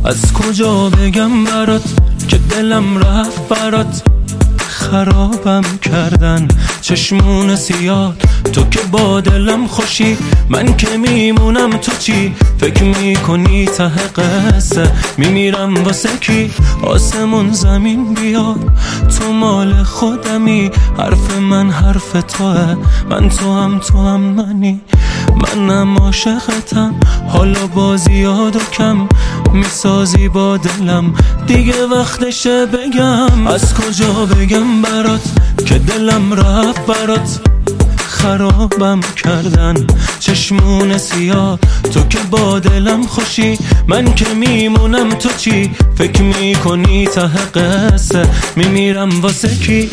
از کجا بگم برات که دلم رفت برات، خرابم کردن چشمون سیاه. تو که با دلم خوشی، من که میمونم تو چی؟ فکر میکنی ته قصه میمیرم واسه کی؟ آسمون زمین بیاد تو مال خودمی، حرف من حرف توه، من تو هم منی. منم عاشقتم، حالا با زیاد و کم میسازی با دلم، دیگه وقتشه بگم. از کجا بگم برات که دلم رفت برات، خرابم کردن چشمون سیاه. تو که با دلم خوشی، من که میمونم تو چی؟ فکر میکنی ته قصه میمیرم واسه کی؟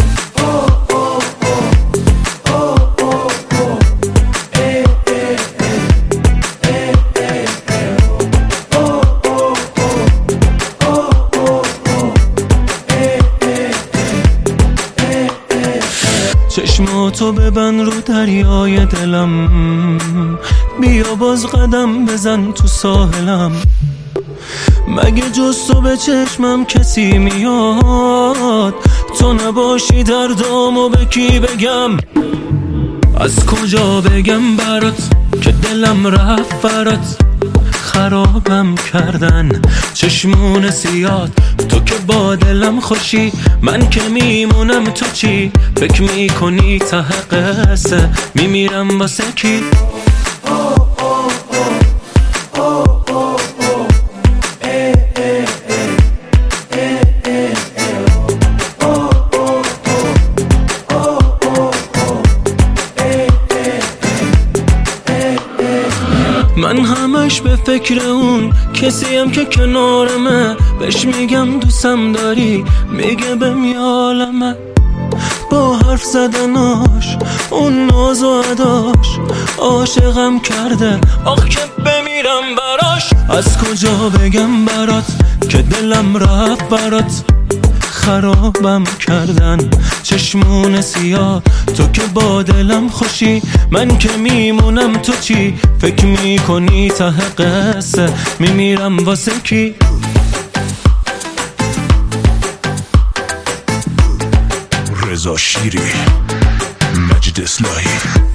چشماتو ببند رو دریای دلم، بیا باز قدم بزن تو ساحلم. مگه جز تو به چشمم کسی میاد؟ تو نباشی دردامو به کی بگم؟ از کجا بگم برات که دلم رفت برات، خرابم کردن چشمون سیاد. تو که با دلم خوشی، من که میمونم تو چی؟ فکر میکنی ته قصه میمیرم واسه کی؟ من همش به فکر اون کسیم که کنارمه، بهش میگم دوستم داری، میگه بهم یالمه. با حرف زدناش، اون ناز و اداش، عاشقم کرده آخ که بمیرم براش. از کجا بگم برات که دلم رفت برات، خرابم کردن چشمون سیاه. تو که با دلم خوشی، من که میمونم تو چی؟ فکر میکنی ته قصه میمیرم واسه کی؟ رضا شیری، مجید اصلاحی.